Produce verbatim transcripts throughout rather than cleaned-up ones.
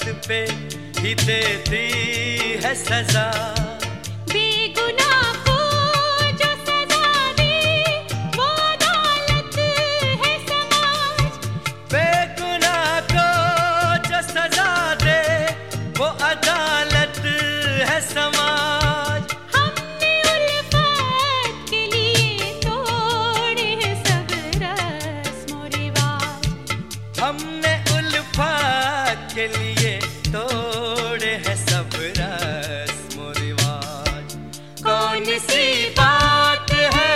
पे ही देती है सजा। बेगुनाह को जो सजा दे वो अदालत है समाज। बेगुनाह को जो सजा दे वो अदालत है समाज। हमने उल्फत के लिए तोड़े हैं सब रस्म और रिवाज। हमने उल्फत के लिए तोड़े हैं सब रस्म और रिवाज। कौन सी बात है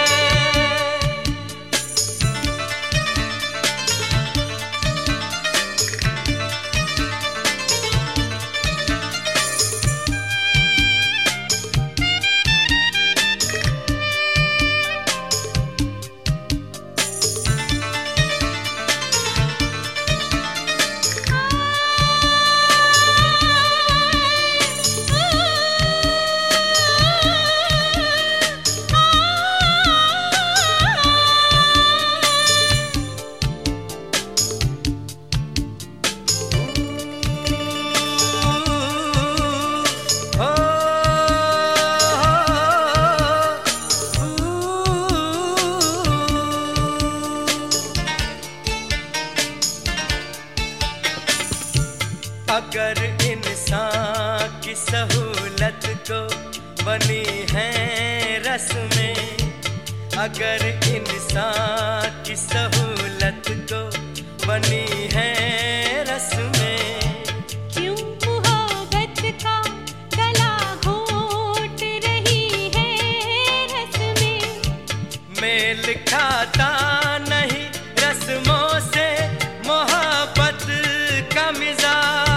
अगर इंसान की सहूलत को बनी है रस्में, अगर इंसान की सहूलत को बनी है रस्में, क्यों मोहब्बत का गला घोट रही है रस्में। मेल खाता नहीं रस्मों से मोहब्बत का मिजाज।